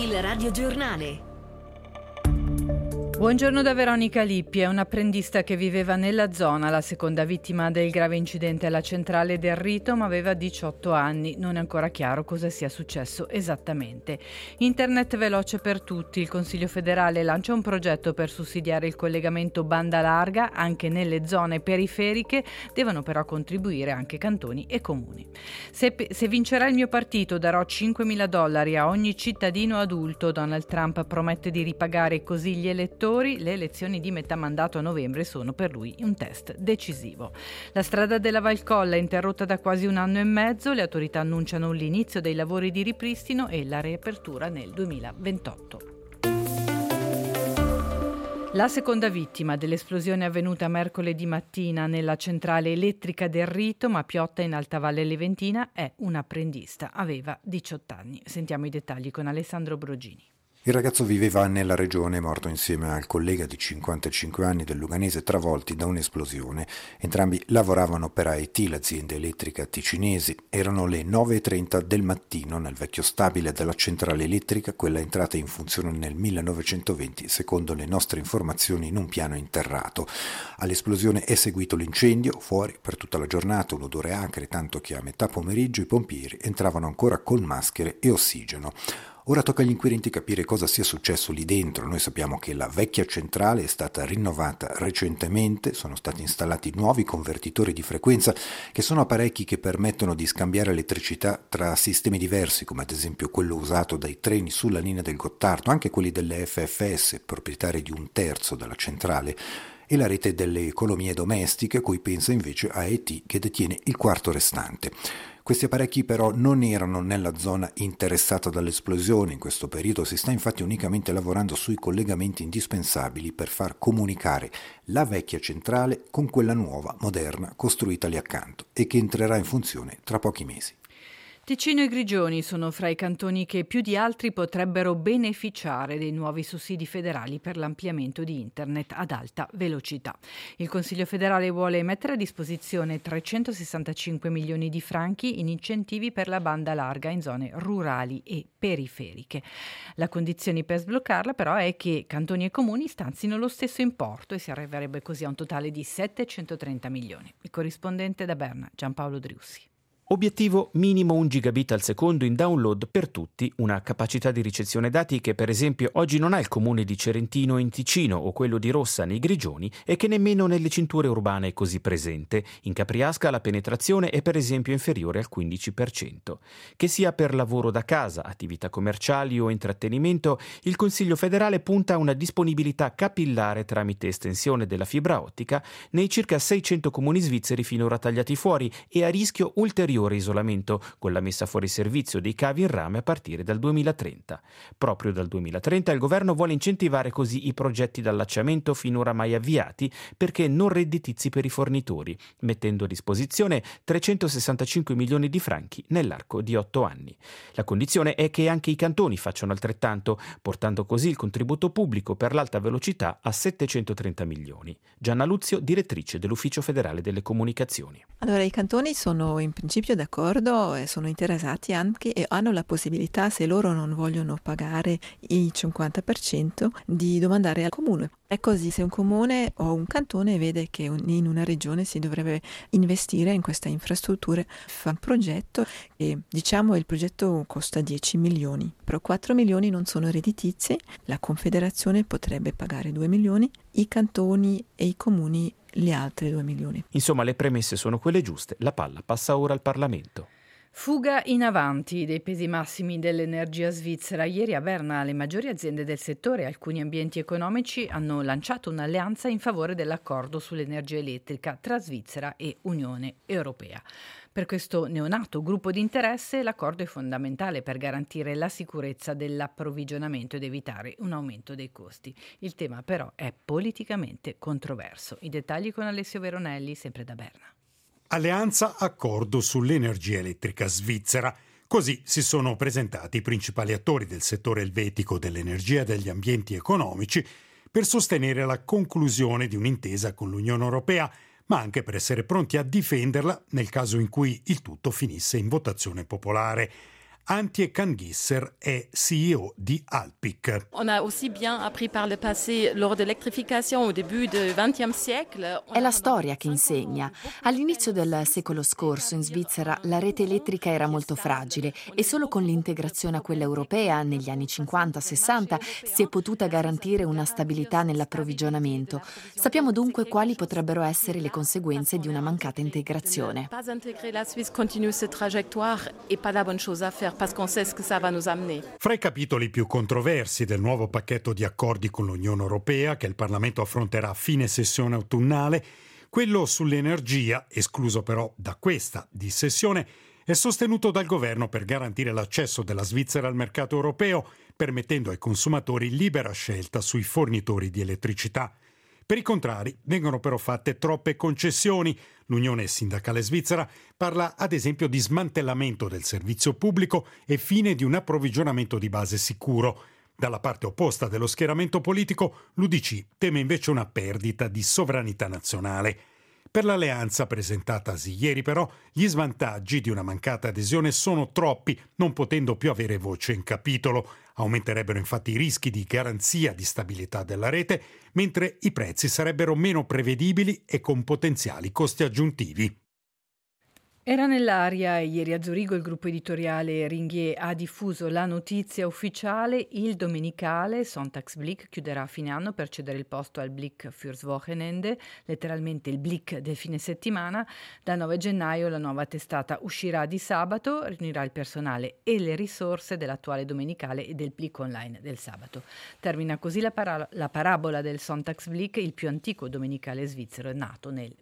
Il radiogiornale. Buongiorno da Veronica Lippi, è un'apprendista che viveva nella zona, la seconda vittima del grave incidente alla centrale del Rito, ma aveva 18 anni. Non è ancora chiaro cosa sia successo esattamente. Internet veloce per tutti. Il Consiglio federale lancia un progetto per sussidiare il collegamento banda larga anche nelle zone periferiche. Devono però contribuire anche cantoni e comuni. Se vincerà il mio partito darò $5.000 a ogni cittadino adulto. Donald Trump promette di ripagare così gli elettori. Le elezioni di metà mandato a novembre sono per lui un test decisivo. La strada della Valcolla è interrotta da quasi un anno e mezzo. Le autorità annunciano l'inizio dei lavori di ripristino e la riapertura nel 2028. La seconda vittima dell'esplosione avvenuta mercoledì mattina nella centrale elettrica del Rito, ma Piotta in Alta Valle Leventina, è un apprendista. Aveva 18 anni. Sentiamo i dettagli con Alessandro Brogini. Il ragazzo viveva nella regione, morto insieme al collega di 55 anni del Luganese travolti da un'esplosione. Entrambi lavoravano per AET, l'azienda elettrica ticinesi. Erano le 9:30 del mattino nel vecchio stabile della centrale elettrica, quella entrata in funzione nel 1920, secondo le nostre informazioni, in un piano interrato. All'esplosione è seguito l'incendio, fuori per tutta la giornata un odore acre, tanto che a metà pomeriggio i pompieri entravano ancora con maschere e ossigeno. Ora tocca agli inquirenti capire cosa sia successo lì dentro. Noi sappiamo che la vecchia centrale è stata rinnovata recentemente, sono stati installati nuovi convertitori di frequenza che sono apparecchi che permettono di scambiare elettricità tra sistemi diversi, come ad esempio quello usato dai treni sulla linea del Gottardo, anche quelli delle FFS, proprietari di un terzo della centrale, e la rete delle economie domestiche, cui pensa invece AET, che detiene il quarto restante. Questi apparecchi però non erano nella zona interessata dall'esplosione. In questo periodo si sta infatti unicamente lavorando sui collegamenti indispensabili per far comunicare la vecchia centrale con quella nuova, moderna, costruita lì accanto e che entrerà in funzione tra pochi mesi. Ticino e Grigioni sono fra i cantoni che più di altri potrebbero beneficiare dei nuovi sussidi federali per l'ampliamento di internet ad alta velocità. Il Consiglio federale vuole mettere a disposizione 365 milioni di franchi in incentivi per la banda larga in zone rurali e periferiche. La condizione per sbloccarla però è che cantoni e comuni stanzino lo stesso importo e si arriverebbe così a un totale di 730 milioni. Il corrispondente da Berna, Giampaolo Driussi. Obiettivo minimo 1 gigabit al secondo in download per tutti, una capacità di ricezione dati che per esempio oggi non ha il comune di Cerentino in Ticino o quello di Rossa nei Grigioni e che nemmeno nelle cinture urbane è così presente. In Capriasca la penetrazione è per esempio inferiore al 15%. Che sia per lavoro da casa, attività commerciali o intrattenimento, il Consiglio federale punta a una disponibilità capillare tramite estensione della fibra ottica nei circa 600 comuni svizzeri finora tagliati fuori e a rischio ulteriore isolamento con la messa fuori servizio dei cavi in rame a partire dal 2030. Proprio dal 2030 il governo vuole incentivare così i progetti d'allacciamento finora mai avviati perché non redditizi per i fornitori, mettendo a disposizione 365 milioni di franchi nell'arco di 8 anni. La condizione è che anche i cantoni facciano altrettanto, portando così il contributo pubblico per l'alta velocità a 730 milioni. Gianna Luzio, direttrice dell'Ufficio federale delle comunicazioni. Allora, i cantoni sono in principio d'accordo e sono interessati anche e hanno la possibilità, se loro non vogliono pagare il 50%, di domandare al comune. È così, se un comune o un cantone vede che in una regione si dovrebbe investire in queste infrastrutture, fa un progetto e diciamo il progetto costa 10 milioni, però 4 milioni non sono redditizi, la Confederazione potrebbe pagare 2 milioni, i cantoni e i comuni gli altri 2 milioni. Insomma, le premesse sono quelle giuste, la palla passa ora al Parlamento. Fuga in avanti dei pesi massimi dell'energia svizzera. Ieri a Berna le maggiori aziende del settore e alcuni ambienti economici hanno lanciato un'alleanza in favore dell'accordo sull'energia elettrica tra Svizzera e Unione Europea. Per questo neonato gruppo di interesse l'accordo è fondamentale per garantire la sicurezza dell'approvvigionamento ed evitare un aumento dei costi. Il tema però è politicamente controverso. I dettagli con Alessio Veronelli, sempre da Berna. Alleanza accordo sull'energia elettrica svizzera. Così si sono presentati i principali attori del settore elvetico dell'energia e degli ambienti economici per sostenere la conclusione di un'intesa con l'Unione Europea, ma anche per essere pronti a difenderla nel caso in cui il tutto finisse in votazione popolare. Antje Kangisser è CEO di Alpic. On a aussi bien appris par le passé lors de l'électrification au début du XXe siècle. È la storia che insegna. All'inizio del secolo scorso in Svizzera la rete elettrica era molto fragile e solo con l'integrazione a quella europea negli anni 50-60 si è potuta garantire una stabilità nell'approvvigionamento. Sappiamo dunque quali potrebbero essere le conseguenze di una mancata integrazione. Pas intégrer la Suisse continue cette trajectoire et pas la bonne chose à faire. Parce qu'on sait ce que ça va nous amener. Fra i capitoli più controversi del nuovo pacchetto di accordi con l'Unione Europea, che il Parlamento affronterà a fine sessione autunnale, quello sull'energia, escluso però da questa dissessione, è sostenuto dal governo per garantire l'accesso della Svizzera al mercato europeo, permettendo ai consumatori libera scelta sui fornitori di elettricità. Per i contrari vengono però fatte troppe concessioni. L'Unione Sindacale Svizzera parla ad esempio di smantellamento del servizio pubblico e fine di un approvvigionamento di base sicuro. Dalla parte opposta dello schieramento politico, l'UDC teme invece una perdita di sovranità nazionale. Per l'alleanza presentatasi ieri però, gli svantaggi di una mancata adesione sono troppi, non potendo più avere voce in capitolo. Aumenterebbero infatti i rischi di garanzia di stabilità della rete, mentre i prezzi sarebbero meno prevedibili e con potenziali costi aggiuntivi. Era nell'aria e ieri a Zurigo il gruppo editoriale Ringier ha diffuso la notizia ufficiale: il domenicale Sonntagsblick chiuderà a fine anno per cedere il posto al Blick fürs Wochenende, letteralmente il Blick del fine settimana. Dal 9 gennaio la nuova testata uscirà di sabato, riunirà il personale e le risorse dell'attuale domenicale e del Blick online del sabato. Termina così la parabola del Sonntagsblick, il più antico domenicale svizzero, nato nel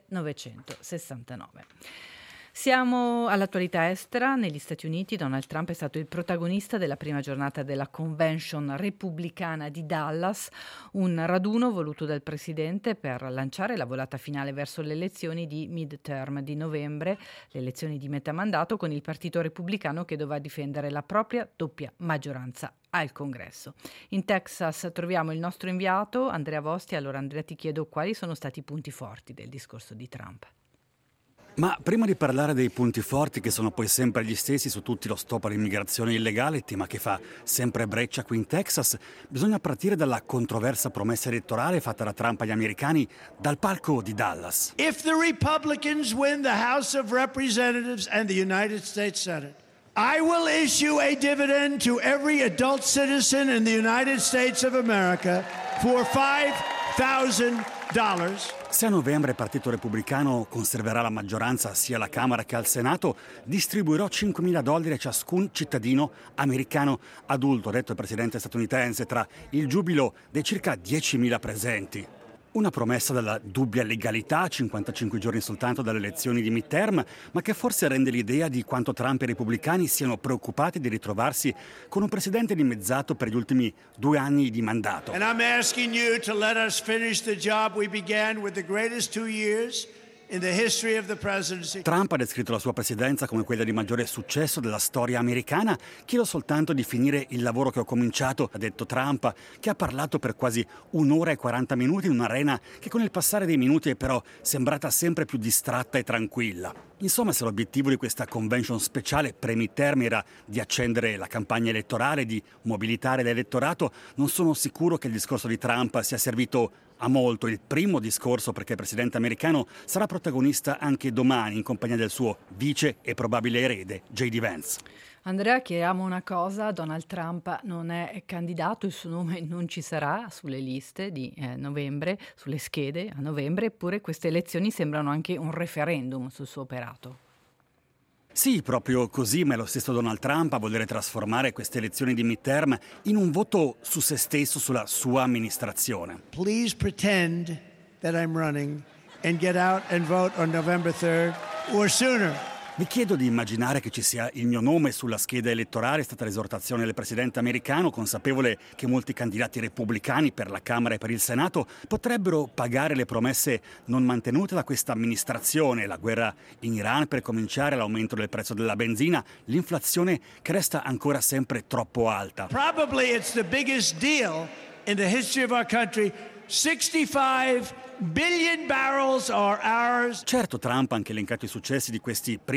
1969. Siamo all'attualità estera. Negli Stati Uniti Donald Trump è stato il protagonista della prima giornata della Convention repubblicana di Dallas, un raduno voluto dal presidente per lanciare la volata finale verso le elezioni di midterm di novembre, le elezioni di metà mandato, con il partito repubblicano che dovrà difendere la propria doppia maggioranza al Congresso. In Texas troviamo il nostro inviato Andrea Vosti. Allora Andrea, ti chiedo quali sono stati i punti forti del discorso di Trump. Ma prima di parlare dei punti forti, che sono poi sempre gli stessi su tutti lo stop all'immigrazione illegale, tema che fa sempre breccia qui in Texas, bisogna partire dalla controversa promessa elettorale fatta da Trump agli americani dal palco di Dallas. If the Republicans win the House of Representatives and the United States Senate, I will issue a dividend to every adult citizen in the United States of America for $5,000. Se a novembre il Partito Repubblicano conserverà la maggioranza sia alla Camera che al Senato, distribuirò $5.000 a ciascun cittadino americano adulto, ha detto il presidente statunitense tra il giubilo dei circa 10.000 presenti. Una promessa dalla dubbia legalità a 55 giorni soltanto dalle elezioni di midterm, ma che forse rende l'idea di quanto Trump e i repubblicani siano preoccupati di ritrovarsi con un presidente dimezzato per gli ultimi 2 anni di mandato. And I'm asking you to let us finish the job we began with the greatest 2 years in the history of the presidency. Trump ha descritto la sua presidenza come quella di maggiore successo della storia americana. Chiedo soltanto di finire il lavoro che ho cominciato, ha detto Trump, che ha parlato per quasi 1 ora e 40 minuti in un'arena che con il passare dei minuti è però sembrata sempre più distratta e tranquilla. Insomma, se l'obiettivo di questa convention speciale pre-midterm era di accendere la campagna elettorale, di mobilitare l'elettorato, non sono sicuro che il discorso di Trump sia servito a molto. Il primo discorso, perché il presidente americano sarà protagonista anche domani in compagnia del suo vice e probabile erede, J.D. Vance. Andrea, chiariamo una cosa: Donald Trump non è candidato, il suo nome non ci sarà sulle liste di novembre, sulle schede a novembre, eppure queste elezioni sembrano anche un referendum sul suo operato. Sì, proprio così, ma è lo stesso Donald Trump a volere trasformare queste elezioni di midterm in un voto su se stesso, sulla sua amministrazione. Please pretend that I'm running and get out and vote on November 3rd or sooner. Vi chiedo di immaginare che ci sia il mio nome sulla scheda elettorale, è stata l'esortazione del presidente americano, consapevole che molti candidati repubblicani per la Camera e per il Senato potrebbero pagare le promesse non mantenute da questa amministrazione, la guerra in Iran per cominciare, l'aumento del prezzo della benzina, l'inflazione che resta ancora sempre troppo alta. Probably it's the biggest deal in the history of our country. 65 billion barrels are ours. Certo, Trump ha anche elencato i successi di questi primi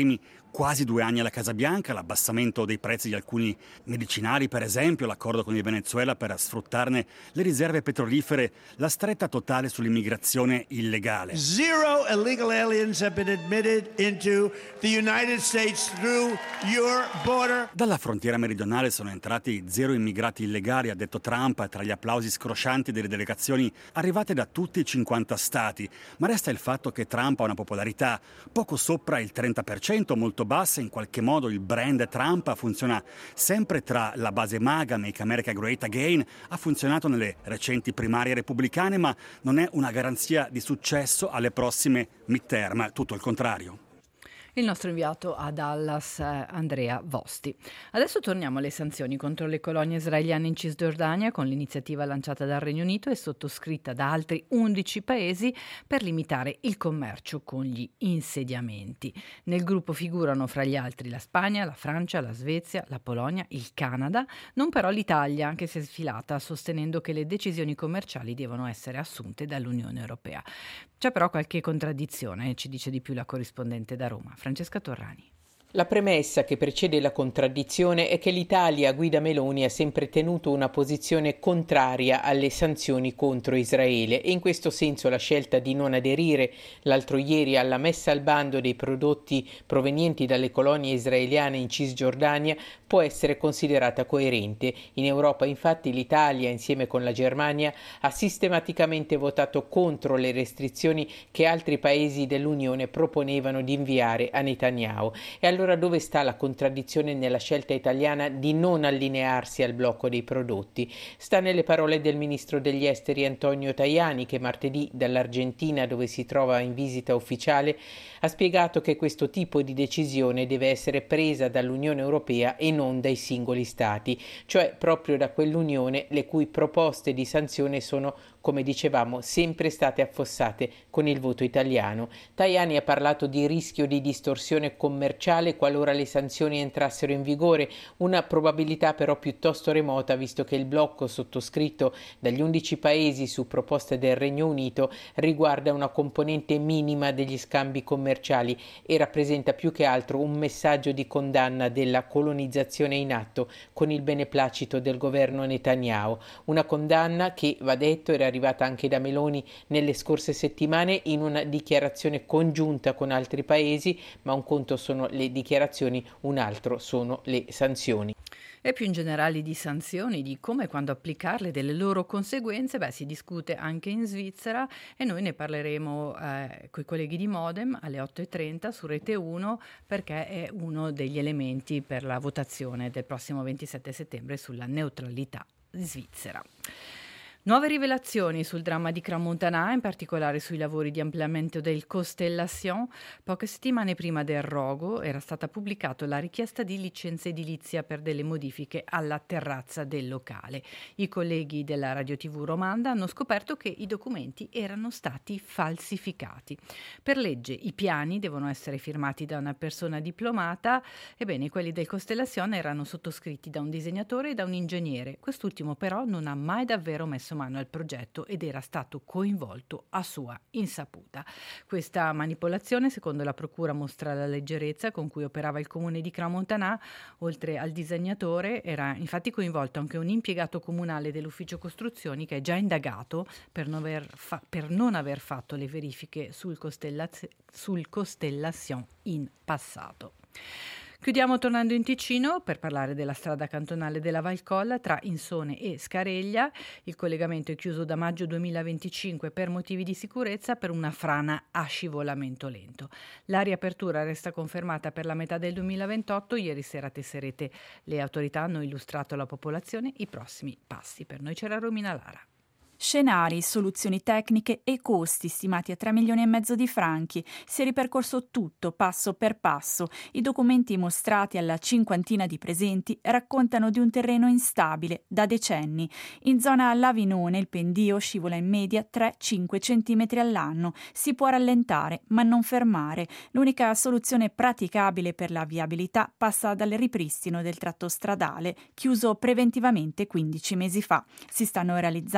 quasi 2 anni alla Casa Bianca, l'abbassamento dei prezzi di alcuni medicinali, per esempio, l'accordo con il Venezuela per sfruttarne le riserve petrolifere, la stretta totale sull'immigrazione illegale. 0 illegal aliens have been admitted into the United States through your border. Dalla frontiera meridionale sono entrati 0 immigrati illegali, ha detto Trump, tra gli applausi scroscianti delle delegazioni arrivate da tutti i 50 stati. Ma resta il fatto che Trump ha una popolarità poco sopra il 30%, molto bassa. In qualche modo il brand Trump funziona sempre tra la base MAGA, Make America Great Again, ha funzionato nelle recenti primarie repubblicane, ma non è una garanzia di successo alle prossime midterm, tutto il contrario. Il nostro inviato a Dallas, Andrea Vosti. Adesso torniamo alle sanzioni contro le colonie israeliane in Cisgiordania, con l'iniziativa lanciata dal Regno Unito e sottoscritta da altri 11 paesi per limitare il commercio con gli insediamenti. Nel gruppo figurano fra gli altri la Spagna, la Francia, la Svezia, la Polonia, il Canada, non però l'Italia, che si è sfilata sostenendo che le decisioni commerciali devono essere assunte dall'Unione Europea. C'è però qualche contraddizione, ci dice di più la corrispondente da Roma, Francesca Torrani. La premessa che precede la contraddizione è che l'Italia a guida Meloni ha sempre tenuto una posizione contraria alle sanzioni contro Israele e in questo senso la scelta di non aderire l'altro ieri alla messa al bando dei prodotti provenienti dalle colonie israeliane in Cisgiordania può essere considerata coerente. In Europa infatti l'Italia insieme con la Germania ha sistematicamente votato contro le restrizioni che altri paesi dell'Unione proponevano di inviare a Netanyahu. E allora dove sta la contraddizione nella scelta italiana di non allinearsi al blocco dei prodotti? Sta nelle parole del ministro degli esteri Antonio Tajani, che martedì dall'Argentina, dove si trova in visita ufficiale, ha spiegato che questo tipo di decisione deve essere presa dall'Unione Europea e non dai singoli stati, cioè proprio da quell'Unione le cui proposte di sanzione sono, come dicevamo, sempre state affossate con il voto italiano. Tajani ha parlato di rischio di distorsione commerciale qualora le sanzioni entrassero in vigore, una probabilità però piuttosto remota visto che il blocco sottoscritto dagli 11 paesi su proposta del Regno Unito riguarda una componente minima degli scambi commerciali e rappresenta più che altro un messaggio di condanna della colonizzazione in atto con il beneplacito del governo Netanyahu, una condanna che, va detto, era arrivata anche da Meloni nelle scorse settimane in una dichiarazione congiunta con altri paesi, ma un conto sono le dichiarazioni, un altro sono le sanzioni. E più in generale di sanzioni, di come e quando applicarle, delle loro conseguenze, si discute anche in Svizzera e noi ne parleremo coi colleghi di Modem alle 8.30 su Rete 1 perché è uno degli elementi per la votazione del prossimo 27 settembre sulla neutralità svizzera. Nuove rivelazioni sul dramma di Crans-Montana, in particolare sui lavori di ampliamento del Constellation. Poche settimane prima del rogo era stata pubblicata la richiesta di licenza edilizia per delle modifiche alla terrazza del locale. I colleghi della Radio TV Romanda hanno scoperto che i documenti erano stati falsificati. Per legge i piani devono essere firmati da una persona diplomata, ebbene quelli del Constellation erano sottoscritti da un disegnatore e da un ingegnere. Quest'ultimo però non ha mai davvero messo mano al progetto ed era stato coinvolto a sua insaputa. Questa manipolazione, secondo la procura, mostra la leggerezza con cui operava il comune di Crans-Montana. Oltre al disegnatore era infatti coinvolto anche un impiegato comunale dell'ufficio costruzioni che è già indagato per non aver fatto le verifiche sul Constellation in passato. Chiudiamo tornando in Ticino per parlare della strada cantonale della Valcolla tra Insone e Scareglia. Il collegamento è chiuso da maggio 2025 per motivi di sicurezza per una frana a scivolamento lento. La riapertura resta confermata per la metà del 2028. Ieri sera a Tesserete le autorità hanno illustrato alla popolazione i prossimi passi. Per noi c'era Romina Lara. Scenari, soluzioni tecniche e costi stimati a 3,5 milioni di franchi. Si è ripercorso tutto passo per passo. I documenti mostrati alla cinquantina di presenti raccontano di un terreno instabile da decenni. In zona Lavinone il pendio scivola in media 3-5 centimetri all'anno. Si può rallentare ma non fermare. L'unica soluzione praticabile per la viabilità passa dal ripristino del tratto stradale, chiuso preventivamente 15 mesi fa. Si stanno realizzando dei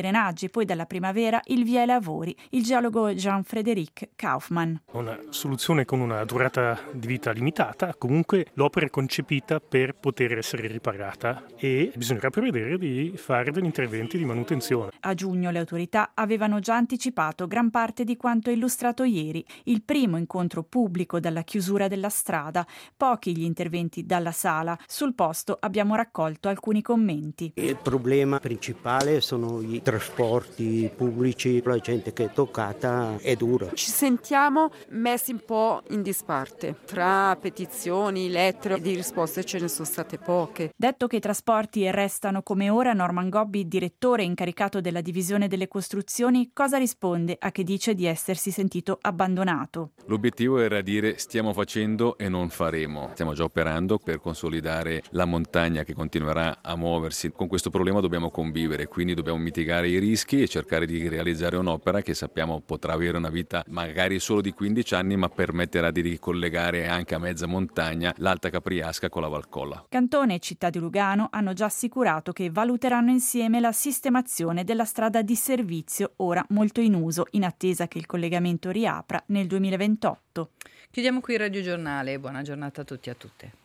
drenaggi, poi dalla primavera il via ai lavori. Il geologo Jean-Frédéric Kaufmann. Una soluzione con una durata di vita limitata, comunque l'opera è concepita per poter essere riparata e bisognerà prevedere di fare degli interventi di manutenzione. A giugno le autorità avevano già anticipato gran parte di quanto illustrato ieri, il primo incontro pubblico dalla chiusura della strada, pochi gli interventi dalla sala. Sul posto abbiamo raccolto alcuni commenti. Il problema principale sono i trasporti pubblici, la gente che è toccata è dura. Ci sentiamo messi un po' in disparte. Tra petizioni, lettere, di risposte ce ne sono state poche. Detto che i trasporti restano come ora, Norman Gobbi, direttore incaricato della divisione delle costruzioni, cosa risponde a chi dice di essersi sentito abbandonato? L'obiettivo era dire stiamo facendo e non faremo. Stiamo già operando per consolidare la montagna che continuerà a muoversi. Con questo problema dobbiamo convivere, quindi dobbiamo mitigare i rischi e cercare di realizzare un'opera che sappiamo potrà avere una vita magari solo di 15 anni, ma permetterà di ricollegare anche a mezza montagna l'Alta Capriasca con la Valcolla. Cantone e Città di Lugano hanno già assicurato che valuteranno insieme la sistemazione della strada di servizio, ora molto in uso, in attesa che il collegamento riapra nel 2028. Chiudiamo qui il Radio Giornale. Buona giornata a tutti e a tutte.